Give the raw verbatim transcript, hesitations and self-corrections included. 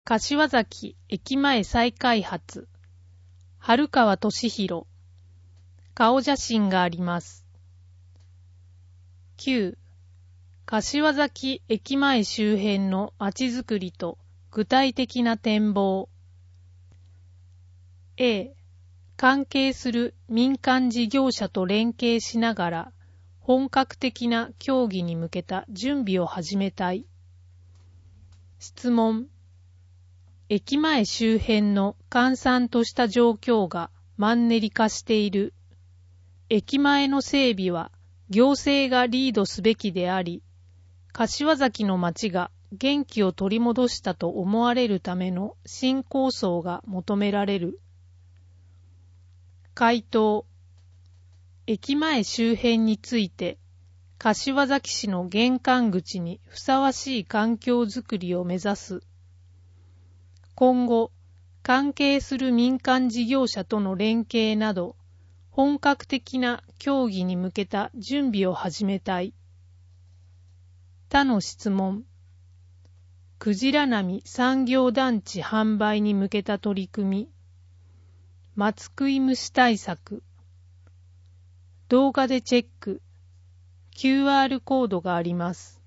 柏崎駅前再開発、春川俊弘、顔写真があります。きゅう. 柏崎駅前周辺のまちづくりと具体的な展望。A. 関係する民間事業者と連携しながら本格的な協議に向けた準備を始めたい。質問。駅前周辺の閑散とした状況がマンネリ化している。駅前の整備は行政がリードすべきであり、柏崎の町が元気を取り戻したと思われるための新構想が求められる。回答。駅前周辺について、柏崎市の玄関口にふさわしい環境づくりを目指す。今後、関係する民間事業者との連携など、本格的な協議に向けた準備を始めたい。他の質問。クジラ波産業団地販売に向けた取り組み。松食い虫対策。動画でチェック。キューアール コードがあります。